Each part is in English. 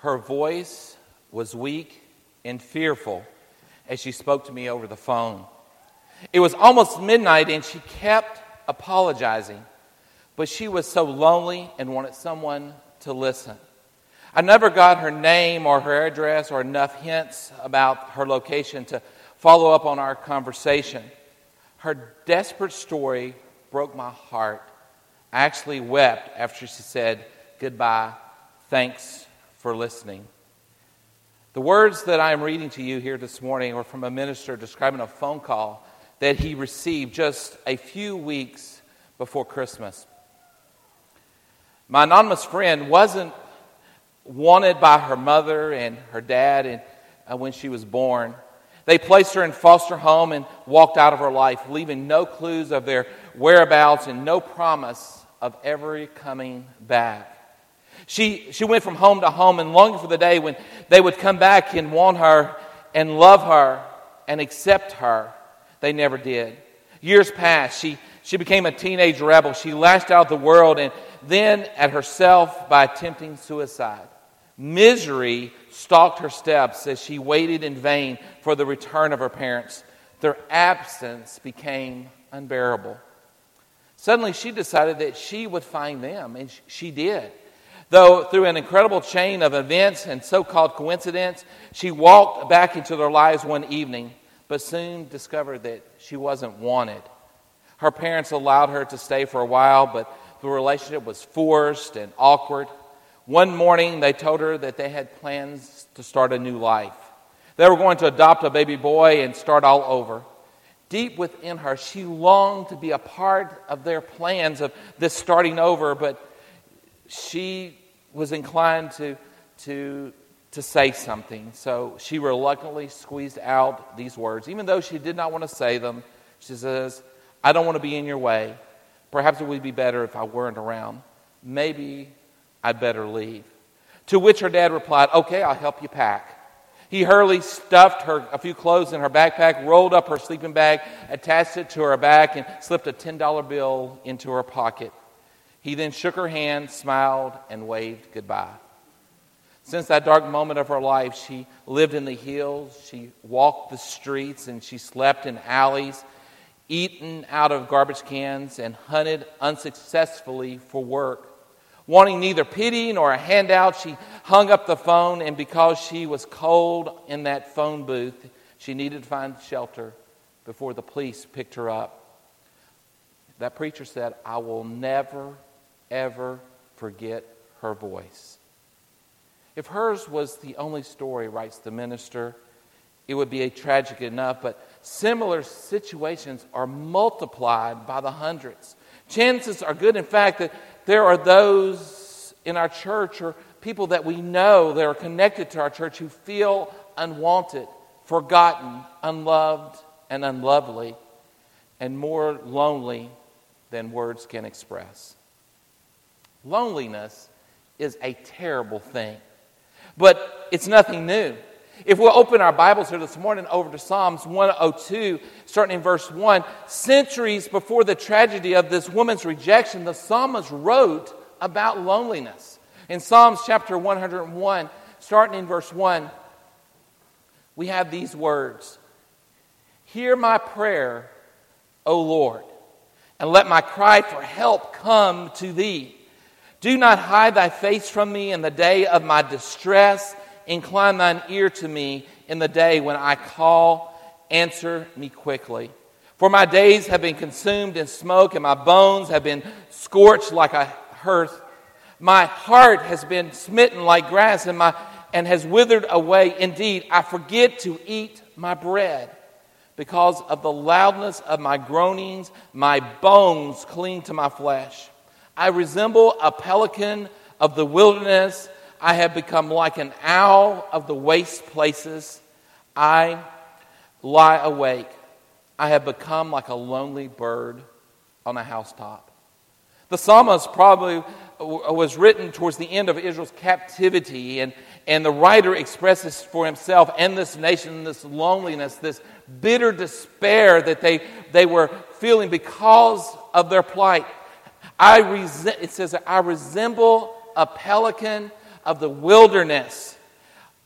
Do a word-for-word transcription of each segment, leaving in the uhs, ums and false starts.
Her voice was weak and fearful as she spoke to me over the phone. It was almost midnight and she kept apologizing, but she was so lonely and wanted someone to listen. I never got her name or her address or enough hints about her location to follow up on our conversation. Her desperate story broke my heart. I actually wept after she said, "Goodbye, thanks for listening." The words that I am reading to you here this morning are from a minister describing a phone call that he received just a few weeks before Christmas. My anonymous friend wasn't wanted by her mother and her dad and, uh, when she was born. They placed her in foster home and walked out of her life, leaving no clues of their whereabouts and no promise of ever coming back. She she went from home to home and longing for the day when they would come back and want her and love her and accept her. They never did. Years passed. She, she became a teenage rebel. She lashed out at the world and then at herself by attempting suicide. Misery stalked her steps as she waited in vain for the return of her parents. Their absence became unbearable. Suddenly she decided that she would find them, and she did. Though through an incredible chain of events and so-called coincidence, she walked back into their lives one evening, but soon discovered that she wasn't wanted. Her parents allowed her to stay for a while, but the relationship was forced and awkward. One morning, they told her that they had plans to start a new life. They were going to adopt a baby boy and start all over. Deep within her, she longed to be a part of their plans of this starting over, but she was inclined to, to, to say something. So she reluctantly squeezed out these words. Even though she did not want to say them, she says, "I don't want to be in your way. Perhaps it would be better if I weren't around. Maybe I'd better leave." To which her dad replied, "Okay, I'll help you pack." He hurriedly stuffed her a few clothes in her backpack, rolled up her sleeping bag, attached it to her back, and slipped a ten dollar bill into her pocket. He then shook her hand, smiled, and waved goodbye. Since that dark moment of her life, she lived in the hills, she walked the streets, and she slept in alleys, eaten out of garbage cans, and hunted unsuccessfully for work. Wanting neither pity nor a handout, she hung up the phone, and because she was cold in that phone booth, she needed to find shelter before the police picked her up. That preacher said, "I will never, ever forget her voice." If hers was the only story, writes the minister, it would be a tragic enough, but similar situations are multiplied by the hundreds. Chances are good, in fact, that there are those in our church or people that we know that are connected to our church who feel unwanted, forgotten, unloved, and unlovely, and more lonely than words can express. Loneliness is a terrible thing, but it's nothing new. If we'll open our Bibles here this morning over to Psalms one oh two, starting in verse one, centuries before the tragedy of this woman's rejection, the psalmist wrote about loneliness. In Psalms chapter one oh one, starting in verse one, we have these words: "Hear my prayer, O Lord, and let my cry for help come to thee. Do not hide thy face from me in the day of my distress. Incline thine ear to me in the day when I call. Answer me quickly. For my days have been consumed in smoke, and my bones have been scorched like a hearth. My heart has been smitten like grass, and my and has withered away. Indeed, I forget to eat my bread. Because of the loudness of my groanings, my bones cling to my flesh. I resemble a pelican of the wilderness. I have become like an owl of the waste places. I lie awake. I have become like a lonely bird on a housetop." The psalmist probably was written towards the end of Israel's captivity, and, and the writer expresses for himself and this nation this loneliness, this bitter despair that they, they were feeling because of their plight. I res- it says, "I resemble a pelican of the wilderness."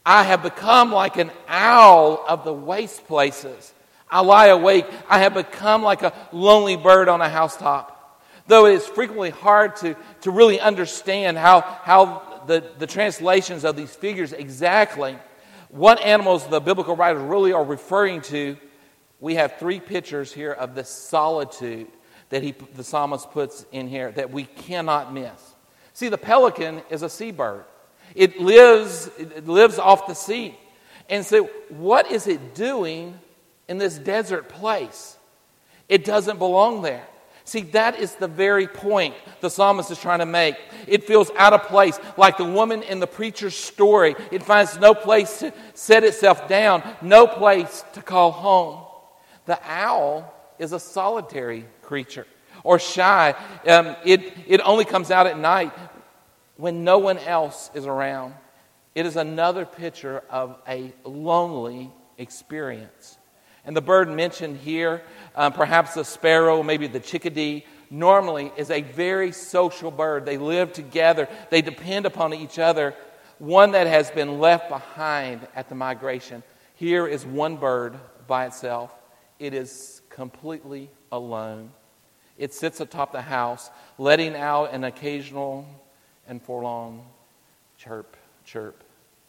I have become like an owl of the waste places. I lie awake. I have become like a lonely bird on a housetop. Though it is frequently hard to, to really understand how, how the, the translations of these figures exactly, what animals the biblical writers really are referring to, we have three pictures here of the solitude that he, the psalmist puts in here that we cannot miss. See, the pelican is a seabird. It lives, it lives off the sea. And so what is it doing in this desert place? It doesn't belong there. See, that is the very point the psalmist is trying to make. It feels out of place, like the woman in the preacher's story. It finds no place to set itself down, no place to call home. The owl is a solitary creature, or shy. Um, it, it only comes out at night when no one else is around. It is another picture of a lonely experience. And the bird mentioned here, um, perhaps the sparrow, maybe the chickadee, normally is a very social bird. They live together. They depend upon each other. One that has been left behind at the migration. Here is one bird by itself. It is completely alone. It sits atop the house, letting out an occasional and forlorn chirp, chirp.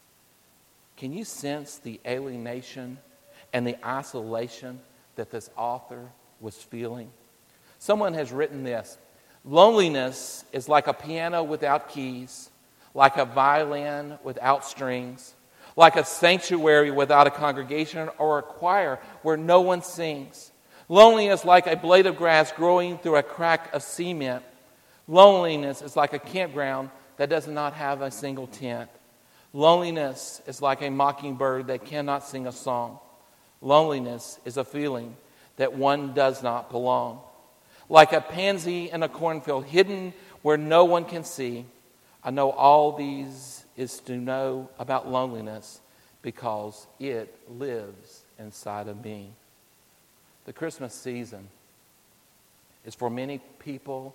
Can you sense the alienation and the isolation that this author was feeling? Someone has written this: loneliness is like a piano without keys, like a violin without strings, like a sanctuary without a congregation, or a choir where no one sings. Loneliness is like a blade of grass growing through a crack of cement. Loneliness is like a campground that does not have a single tent. Loneliness is like a mockingbird that cannot sing a song. Loneliness is a feeling that one does not belong. Like a pansy in a cornfield hidden where no one can see, I know all these is to know about loneliness because it lives inside of me. The Christmas season is for many people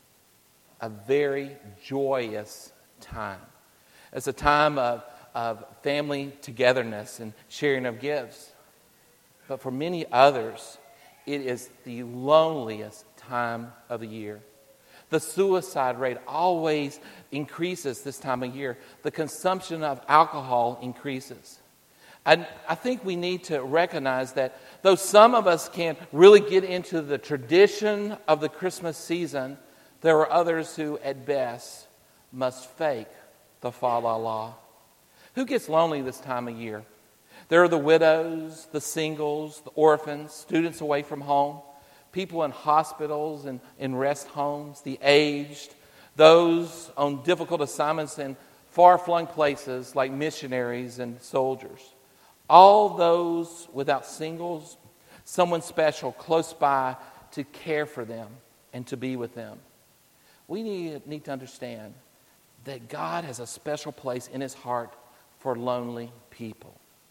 a very joyous time. It's a time of, of family togetherness and sharing of gifts. But for many others, it is the loneliest time of the year. The suicide rate always increases this time of year. The consumption of alcohol increases. And I think we need to recognize that though some of us can really get into the tradition of the Christmas season, there are others who, at best, must fake the fa la la. Who gets lonely this time of year? There are the widows, the singles, the orphans, students away from home, people in hospitals and in rest homes, the aged, those on difficult assignments in far-flung places like missionaries and soldiers. All those without singles, someone special close by to care for them and to be with them. We need, need to understand that God has a special place in His heart for lonely people.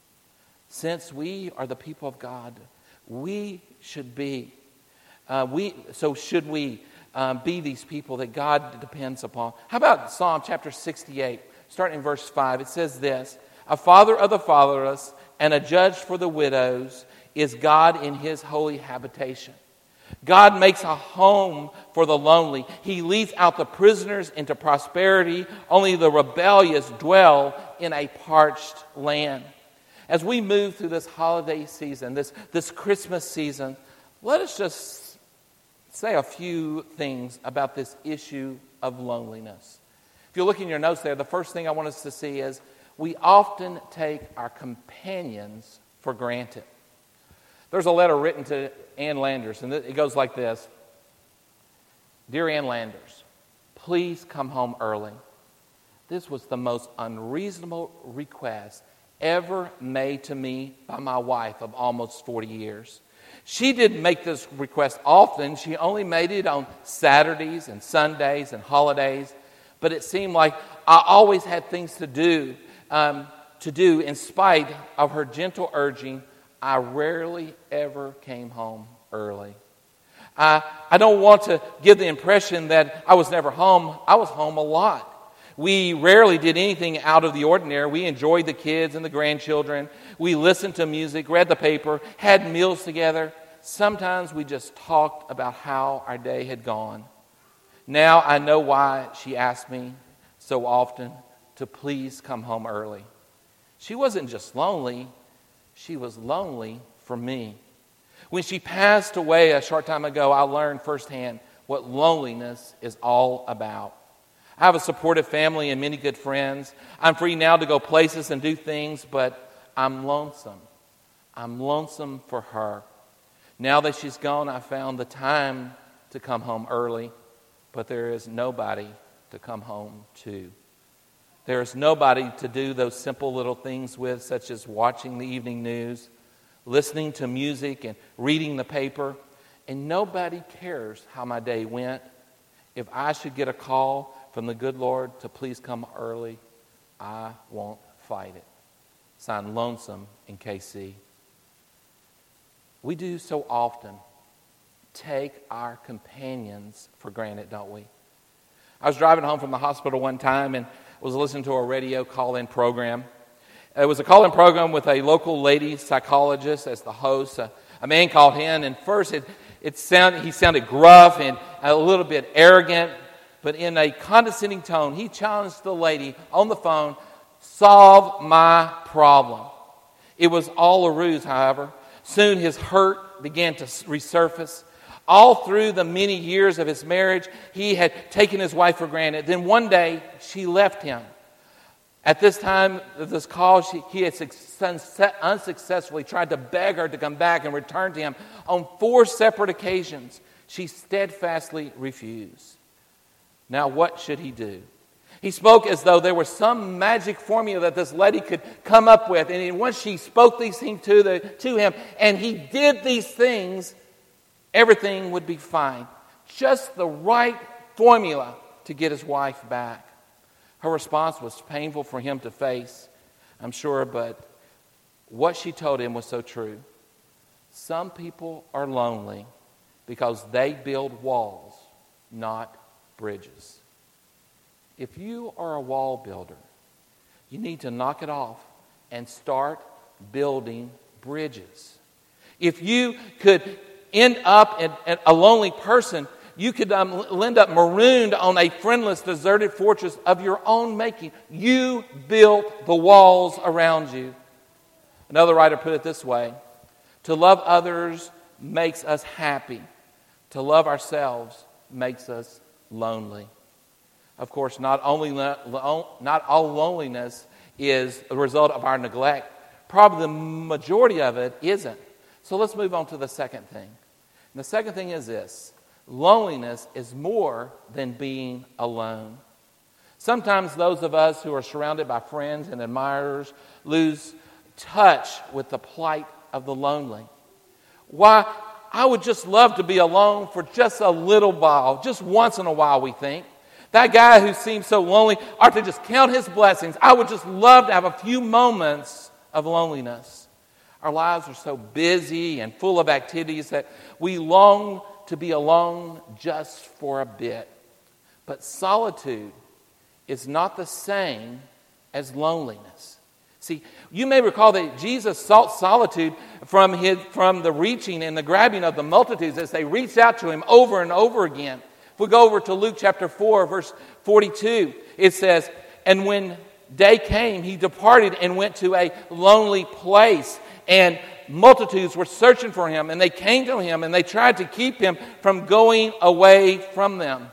Since we are the people of God, we should be, uh, we so should we um, be these people that God depends upon. How about Psalm chapter sixty-eight, starting in verse five? It says this: a father of the fatherless and a judge for the widows is God in His holy habitation. God makes a home for the lonely. He leads out the prisoners into prosperity. Only the rebellious dwell in a parched land. As we move through this holiday season, this, this Christmas season, let us just say a few things about this issue of loneliness. If you look in your notes there, the first thing I want us to see is we often take our companions for granted. There's a letter written to Ann Landers, and it goes like this: Dear Ann Landers, please come home early. This was the most unreasonable request ever made to me by my wife of almost forty years. She didn't make this request often. She only made it on Saturdays and Sundays and holidays. But it seemed like I always had things to do. Um, to do in spite of her gentle urging. I rarely ever came home early. I, I don't want to give the impression that I was never home. I was home a lot. We rarely did anything out of the ordinary. We enjoyed the kids and the grandchildren. We listened to music, read the paper, had meals together. Sometimes we just talked about how our day had gone. Now I know why she asked me so often to please come home early. She wasn't just lonely, she was lonely for me. When she passed away a short time ago, I learned firsthand what loneliness is all about. I have a supportive family and many good friends. I'm free now to go places and do things, but I'm lonesome. I'm lonesome for her. Now that she's gone, I found the time to come home early, but there is nobody to come home to. There is nobody to do those simple little things with, such as watching the evening news, listening to music, and reading the paper. And nobody cares how my day went. If I should get a call from the good Lord to please come early, I won't fight it. Signed, Lonesome in K C. We do so often take our companions for granted, don't we? I was driving home from the hospital one time and was listening to a radio call-in program. It was a call-in program with a local lady psychologist as the host. A, a man called in, and first it, it sounded, he sounded gruff and a little bit arrogant, but in a condescending tone, he challenged the lady on the phone, solve my problem. It was all a ruse, however. Soon his hurt began to resurface. All through the many years of his marriage, he had taken his wife for granted. Then one day, she left him. At this time of this call, she, he had unsuccessfully tried to beg her to come back and return to him. On four separate occasions, she steadfastly refused. Now, what should he do? He spoke as though there was some magic formula that this lady could come up with. And once she spoke these things to, the, to him, and he did these things, everything would be fine. Just the right formula to get his wife back. Her response was painful for him to face, I'm sure, but what she told him was so true. Some people are lonely because they build walls, not bridges. If you are a wall builder, you need to knock it off and start building bridges. If you could end up in, in a lonely person, you could um, end up marooned on a friendless, deserted fortress of your own making. You built the walls around you. Another writer put it this way: to love others makes us happy. To love ourselves makes us lonely. Of course, not only not all loneliness is a result of our neglect. Probably the majority of it isn't. So let's move on to the second thing. And the second thing is this: loneliness is more than being alone. Sometimes those of us who are surrounded by friends and admirers lose touch with the plight of the lonely. Why, I would just love to be alone for just a little while, just once in a while, we think. That guy who seems so lonely ought to just count his blessings. I would just love to have a few moments of loneliness. Our lives are so busy and full of activities that we long to be alone just for a bit. But solitude is not the same as loneliness. See, you may recall that Jesus sought solitude from his, from the reaching and the grabbing of the multitudes as they reached out to him over and over again. If we go over to Luke chapter four, verse forty-two, it says, "And when day came, he departed and went to a lonely place, and multitudes were searching for him, and they came to him, and they tried to keep him from going away from them."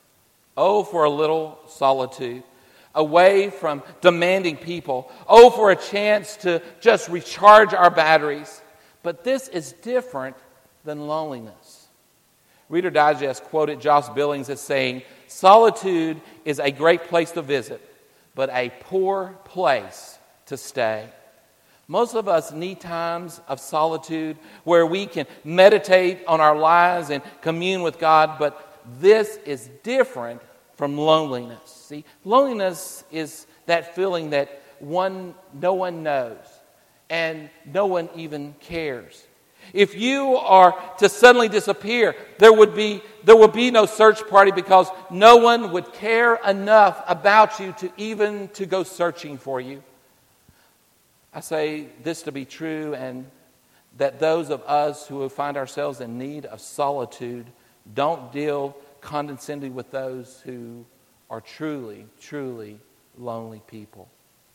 Oh, for a little solitude, away from demanding people. Oh, for a chance to just recharge our batteries. But this is different than loneliness. Reader Digest quoted Josh Billings as saying, "Solitude is a great place to visit, but a poor place to stay." Most of us need times of solitude where we can meditate on our lives and commune with God, but this is different from loneliness. See, loneliness is that feeling that one, no one knows and no one even cares. If you are to suddenly disappear, there would be there would be no search party because no one would care enough about you to even to go searching for you. I say this to be true, and that those of us who find ourselves in need of solitude don't deal condescendingly with those who are truly, truly lonely people.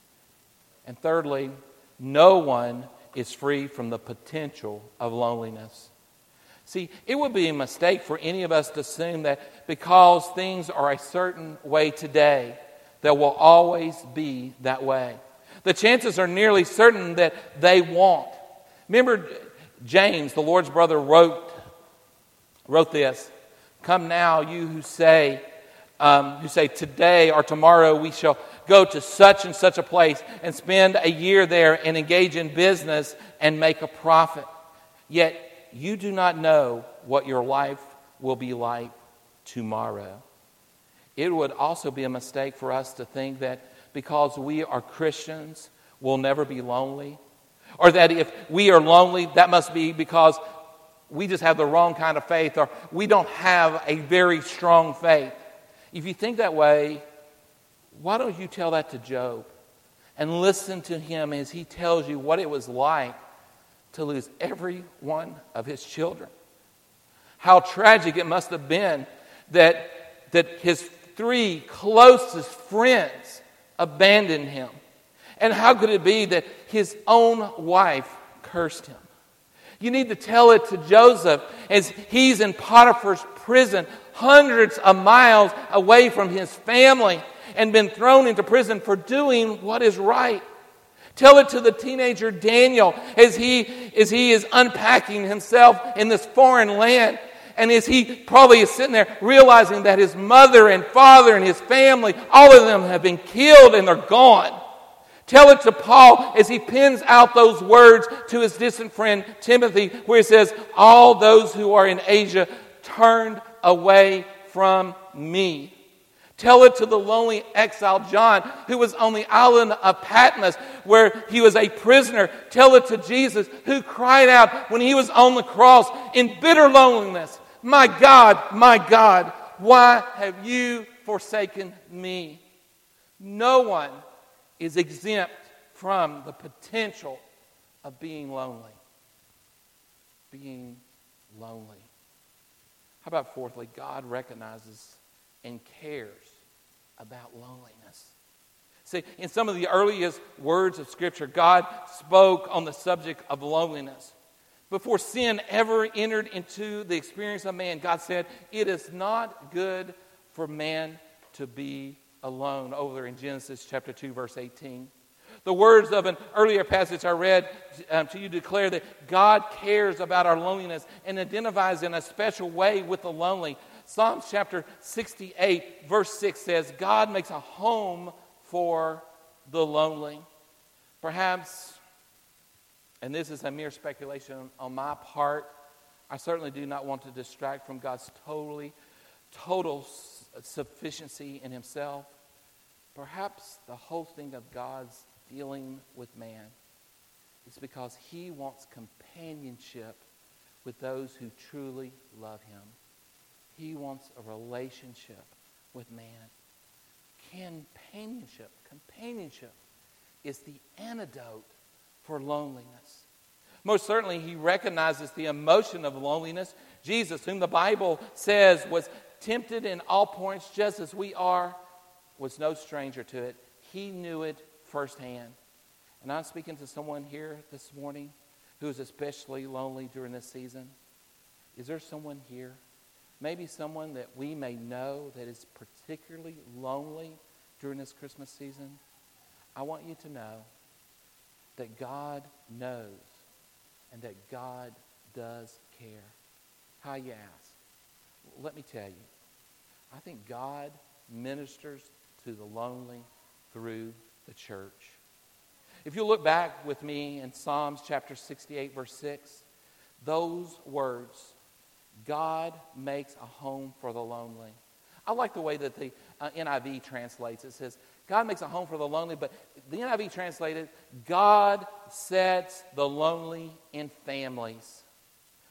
And thirdly, no one is free from the potential of loneliness. See, it would be a mistake for any of us to assume that because things are a certain way today, they will always be that way. The chances are nearly certain that they won't. Remember, James, the Lord's brother, wrote, wrote this, "Come now, you who say, um, who say today or tomorrow we shall go to such and such a place and spend a year there and engage in business and make a profit. Yet you do not know what your life will be like tomorrow." It would also be a mistake for us to think that because we are Christians, we'll never be lonely. Or that if we are lonely, that must be because we just have the wrong kind of faith, or we don't have a very strong faith. If you think that way, why don't you tell that to Job and listen to him as he tells you what it was like to lose every one of his children? How tragic it must have been that, that his three closest friends abandoned him. And how could it be that his own wife cursed him? You need to tell it to Joseph as he's in Potiphar's prison, hundreds of miles away from his family, and been thrown into prison for doing what is right. Tell it to the teenager Daniel as he, as he is unpacking himself in this foreign land. And as he probably is sitting there realizing that his mother and father and his family, all of them have been killed and they're gone. Tell it to Paul as he pens out those words to his distant friend Timothy, where he says, "All those who are in Asia turned away from me." Tell it to the lonely exile John, who was on the island of Patmos, where he was a prisoner. Tell it to Jesus, who cried out when he was on the cross in bitter loneliness, "My God, my God, why have you forsaken me?" No one is exempt from the potential of being lonely. Being lonely. How about fourthly, God recognizes and cares about loneliness. See, in some of the earliest words of Scripture, God spoke on the subject of loneliness. Before sin ever entered into the experience of man, God said, "It is not good for man to be alone," over in Genesis chapter two, verse eighteen. The words of an earlier passage I read um, to you declare that God cares about our loneliness and identifies in a special way with the lonely. Psalms chapter sixty-eight, verse six says, "God makes a home for the lonely." Perhaps, and this is a mere speculation on my part, I certainly do not want to distract from God's totally, total sufficiency in himself. Perhaps the whole thing of God's dealing with man is because he wants companionship with those who truly love him. He wants a relationship with man. Companionship, companionship is the antidote for loneliness. Most certainly, he recognizes the emotion of loneliness. Jesus, whom the Bible says was tempted in all points just as we are, was no stranger to it. He knew it firsthand. And I'm speaking to someone here this morning who is especially lonely during this season. Is there someone here, maybe someone that we may know, that is particularly lonely during this Christmas season? I want you to know that God knows and that God does care. How, you ask? Let me tell you. I think God ministers to the lonely through the church. If you look back with me in Psalms chapter sixty-eight, verse six, those words, "God makes a home for the lonely." I like the way that the uh, N I V translates. It says, "God makes a home for the lonely," but the N I V translated, "God sets the lonely in families."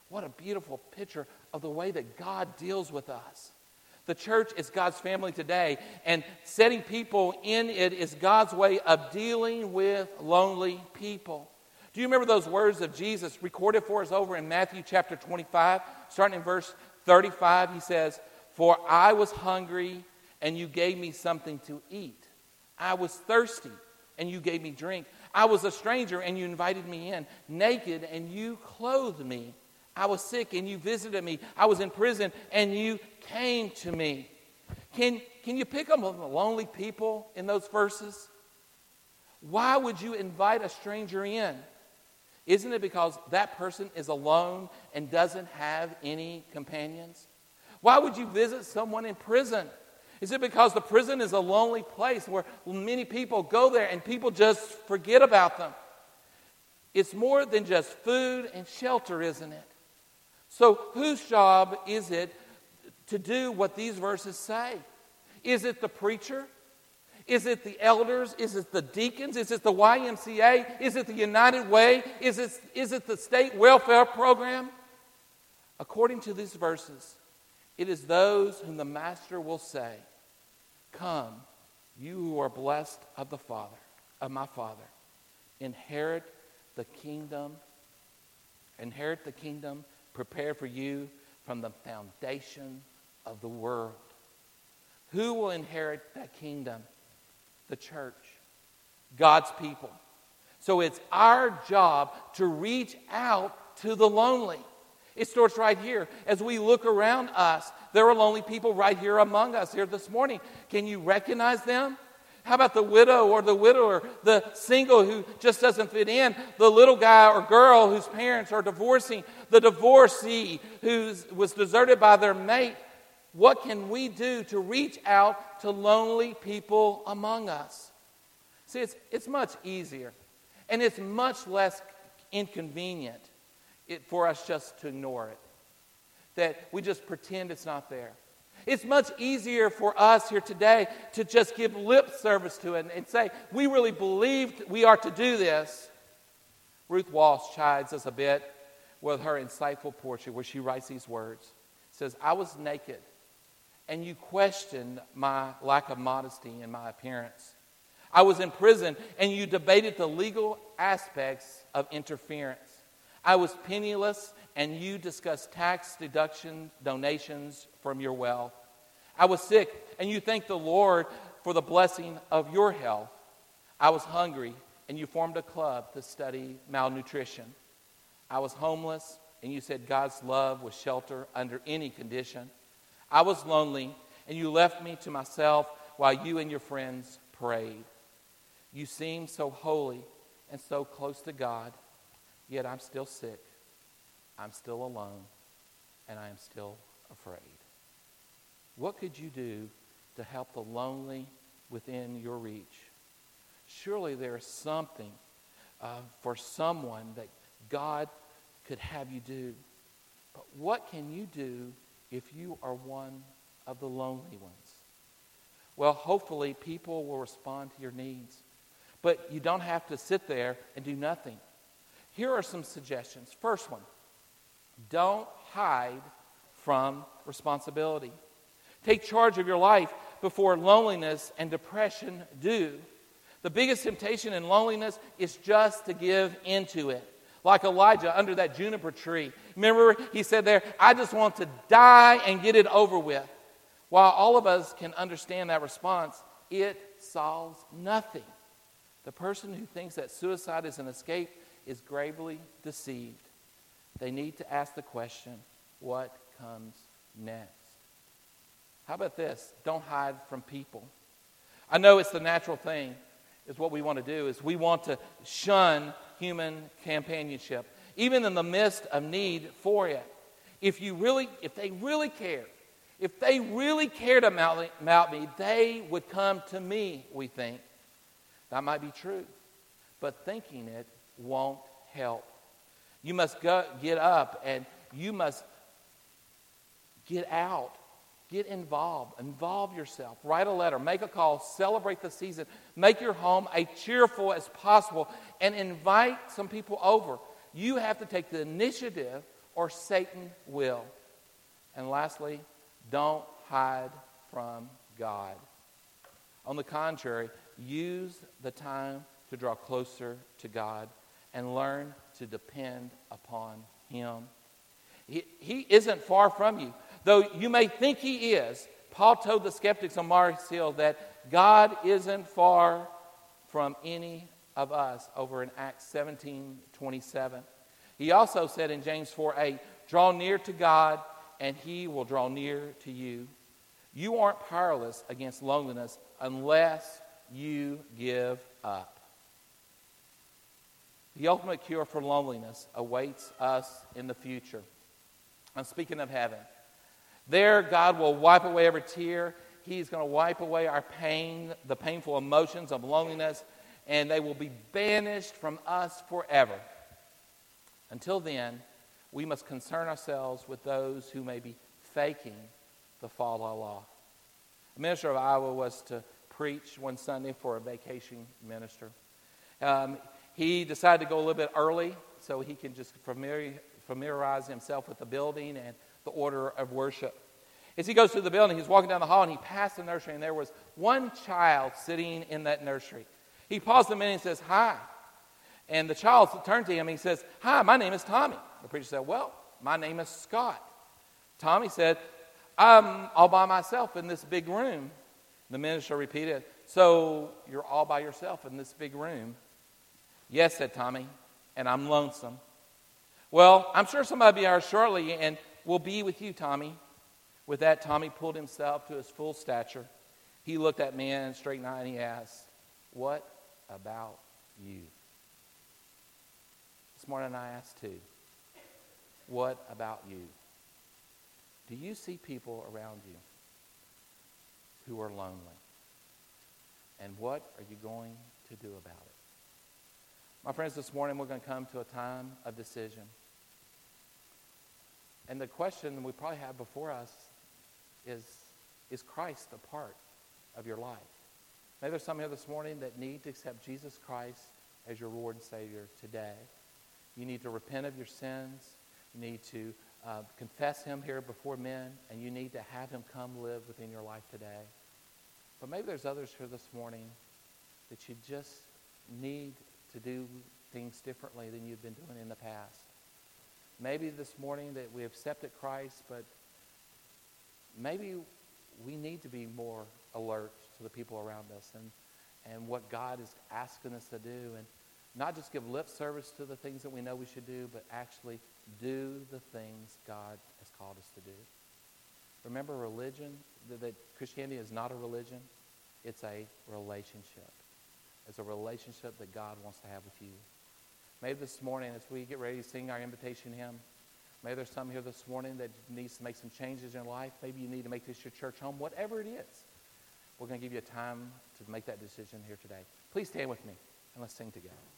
What a beautiful picture of the way that God deals with us. The church is God's family today, and setting people in it is God's way of dealing with lonely people. Do you remember those words of Jesus recorded for us over in Matthew chapter twenty-five, starting in verse thirty-five? He says, "For I was hungry, and you gave me something to eat. I was thirsty, and you gave me drink. I was a stranger, and you invited me in. Naked, and you clothed me. I was sick, and you visited me. I was in prison, and you came to me." Can, can you pick up on the lonely people in those verses? Why would you invite a stranger in? Isn't it because that person is alone and doesn't have any companions? Why would you visit someone in prison? Is it because the prison is a lonely place where many people go there and people just forget about them? It's more than just food and shelter, isn't it? So whose job is it to do what these verses say? Is it the preacher? Is it the elders? Is it the deacons? Is it the Y M C A? Is it the United Way? Is it, is it the state welfare program? According to these verses, it is those whom the Master will say, "Come, you who are blessed of the Father, of my Father, inherit the kingdom, inherit the kingdom prepared for you from the foundation of the world." Who will inherit that kingdom? The church, God's people. So it's our job to reach out to the lonely. It starts right here. As we look around us, there are lonely people right here among us here this morning. Can you recognize them? How about the widow or the widower, the single who just doesn't fit in, the little guy or girl whose parents are divorcing, the divorcee who was deserted by their mate? What can we do to reach out to lonely people among us? See, it's, it's much easier, and it's much less inconvenient it, for us just to ignore it, that we just pretend it's not there. It's much easier for us here today to just give lip service to it and, and say, we really believed we are to do this. Ruth Walsh chides us a bit with her insightful portrait where she writes these words. It says, "I was naked, and you questioned my lack of modesty in my appearance. I was in prison, and you debated the legal aspects of interference. I was penniless, and you discussed tax deduction donations from your wealth. I was sick, and you thanked the Lord for the blessing of your health. I was hungry, and you formed a club to study malnutrition. I was homeless, and you said God's love was shelter under any condition. I was lonely, and you left me to myself while you and your friends prayed. You seemed so holy and so close to God, yet I'm still sick, I'm still alone, and I am still afraid." What could you do to help the lonely within your reach? Surely there is something uh, for someone that God could have you do. But what can you do if you are one of the lonely ones? Well, hopefully people will respond to your needs. But you don't have to sit there and do nothing. Here are some suggestions. First one, don't hide from responsibility. Take charge of your life before loneliness and depression do. The biggest temptation in loneliness is just to give into it. Like Elijah under that juniper tree. Remember, he said there, "I just want to die and get it over with." While all of us can understand that response, it solves nothing. The person who thinks that suicide is an escape is gravely deceived. They need to ask the question, what comes next? How about this? Don't hide from people. I know it's the natural thing, is what we want to do, is we want to shun human companionship, even in the midst of need for it. If you really, if they really cared, if they really cared about me, about me, they would come to me, we think. That might be true, but thinking it won't help. You must go, get up and you must get out. Get involved. Involve yourself. Write a letter. Make a call. Celebrate the season. Make your home as cheerful as possible and invite some people over. You have to take the initiative, or Satan will. And lastly, don't hide from God. On the contrary, use the time to draw closer to God and learn to depend upon Him. He, he isn't far from you. Though you may think He is, Paul told the skeptics on Mars Hill that God isn't far from any of us over in Acts seventeen twenty-seven. He also said in James four eight, draw near to God and He will draw near to you. You aren't powerless against loneliness unless you give up. The ultimate cure for loneliness awaits us in the future. I'm speaking of heaven. There, God will wipe away every tear. He's going to wipe away our pain, the painful emotions of loneliness, and they will be banished from us forever. Until then, we must concern ourselves with those who may be faking the fall of law. A minister of Iowa was to preach one Sunday for a vacation minister. Um, he decided to go a little bit early so he can just familiar, familiarize himself with the building and the order of worship. As he goes through the building, he's walking down the hall and he passed the nursery and there was one child sitting in that nursery. He paused a minute and says, hi. And the child turned to him and he says, hi, my name is Tommy. The preacher said, well, my name is Scott. Tommy said, I'm all by myself in this big room. The minister repeated, so you're all by yourself in this big room? Yes, said Tommy, and I'm lonesome. Well, I'm sure somebody will be here shortly and will be with you, Tommy. With that, Tommy pulled himself to his full stature. He looked at me in straight eye and he asked, what about you? This morning I asked too, what about you? Do you see people around you who are lonely? And what are you going to do about it? My friends, this morning we're going to come to a time of decision. And the question we probably have before us is, is Christ a part of your life? Maybe there's some here this morning that need to accept Jesus Christ as your Lord and Savior today. You need to repent of your sins. You need to uh, confess Him here before men, and you need to have Him come live within your life today. But maybe there's others here this morning that you just need to do things differently than you've been doing in the past. Maybe this morning that we accepted Christ, but maybe we need to be more alert to the people around us and, and what God is asking us to do, and not just give lip service to the things that we know we should do, but actually do the things God has called us to do. Remember, religion, that Christianity is not a religion. It's a relationship. It's a relationship that God wants to have with you. Maybe this morning, as we get ready to sing our invitation hymn, maybe there's some here this morning that needs to make some changes in your life. Maybe you need to make this your church home. Whatever it is, we're going to give you a time to make that decision here today. Please stand with me and let's sing together.